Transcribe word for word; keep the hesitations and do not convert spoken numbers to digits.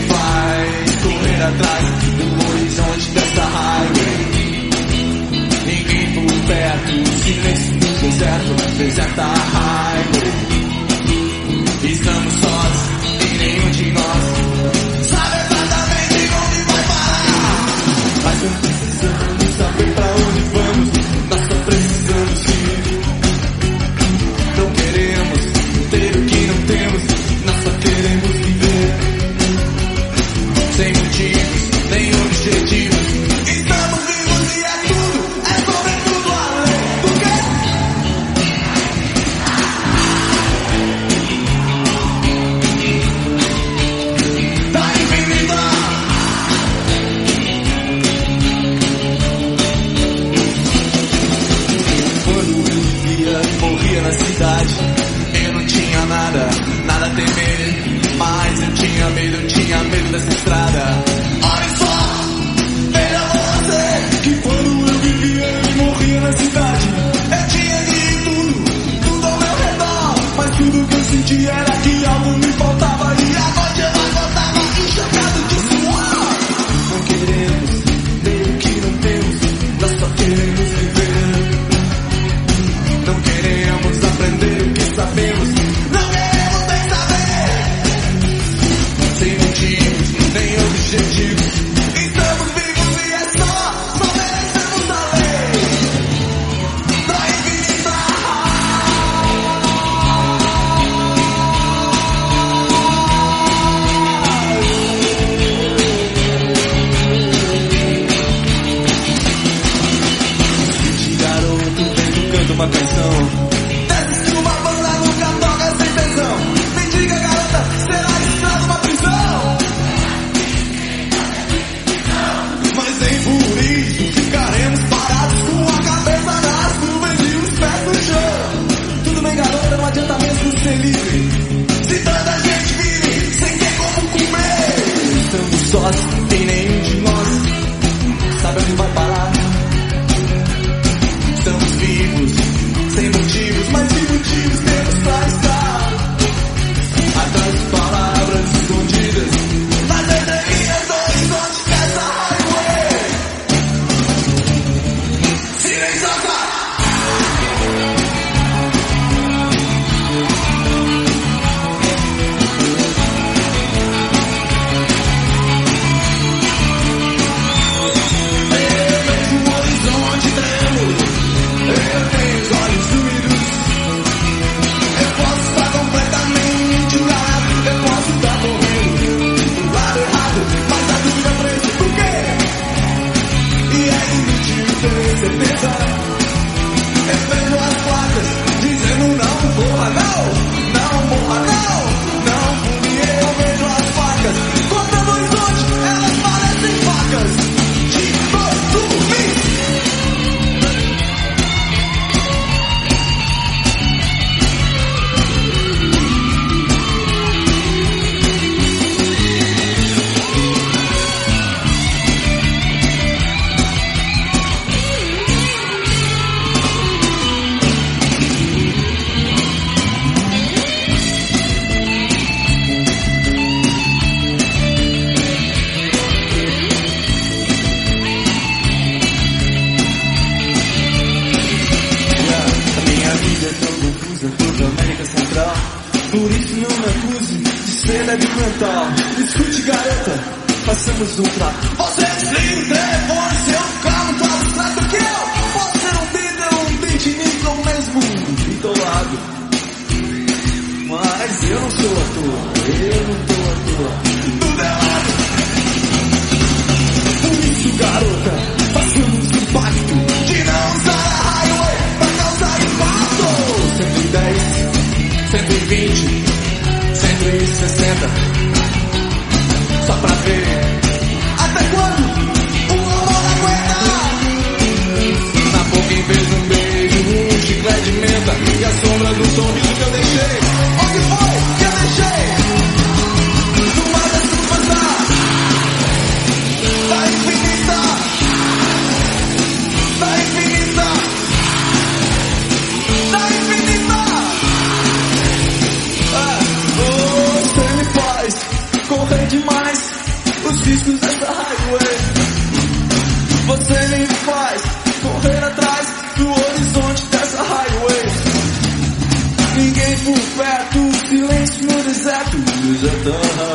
vai correr atrás do horizonte dessa highway. Ninguém por perto, silêncio do deserto, deserta highway. Estamos sós e nenhum de nós sabe exatamente onde vai parar. Mas não precisamos saber pra onde vamos, nós só precisamos ir. Não queremos ter o que não temos, nós só queremos viver. Sem motivos, nem objetivos. Estamos vivos e é tudo, é sobretudo além do que? Da infinita. Quando eu vivia e morria na cidade, eu não tinha nada, nada a temer. Mas eu tinha medo, eu tinha medo dessa estrada. Olha só, veja você, que quando eu vivia e morria na cidade, eu tinha de tudo, tudo ao meu redor. Mas tudo que eu sentia era que algo me faltava, e a noite eu acordava encharcado de suor. Não queremos ter o que não temos, nós só queremos viver. Não queremos aprender o que sabemos, não queremos nem saber. Sem motivos, nem objetivos. Estamos vivos e é só, só merecemos a lei da infinita. Street garoto, vendo canto uma canção. Desce uma banda, nunca toca sem tensão. Me diga, garota, será estrada uma prisão? Mas nem por isso ficaremos parados com a cabeça nas nuvens e os pés no chão. Tudo bem, garota, não adianta mesmo ser livre se tanta gente vive sem ter como comer. Estamos sós e nenhum de nós sabe onde vai parar. Estamos vivos, sem motivos, mas sem motivos temos pra estar atrás de palavras escondidas nas entrelinhas do horizonte dessa highway silenciosa. Eu vejo um horizonte tremo, eu tenho os olhos doídos. Eu posso estar completamente enganado, eu posso estar correndo do lado errado, mas a dúvida prende por quê? E é inútil ter certeza. Eu vejo as placas dizendo não morra não, não morra não, não pule. Eu vejo as facas cortando o horizonte, elas parecem facas de dormir. Central, por isso não me acuse de ser débil mental. Escute, garota, façamos um trato. Você desliga o telefone, seu carro tá abstrato que eu posso ser um Beatle, um beatnik ou mesmo um bitolado. Mas eu não sou à toa, eu não tô à toa do meu lado. Por isso, garota, façamos um pacto de não usar a highway pra causar impacto. cento e dez, cento e vinte, cento e sessenta, só pra ver até quando o amor aguenta. Na boca em vez de um beijo, um chiclete de menta e a sombra do sorriso que eu deixei. Onde foi que eu deixei? No mar da superstar da infinita, da infinita, da infinita. Ah, você me faz correr demais. os riscos dessa highway. Você me faz correr atrás do horizonte dessa highway. Ninguém por perto, silêncio no deserto, deserto.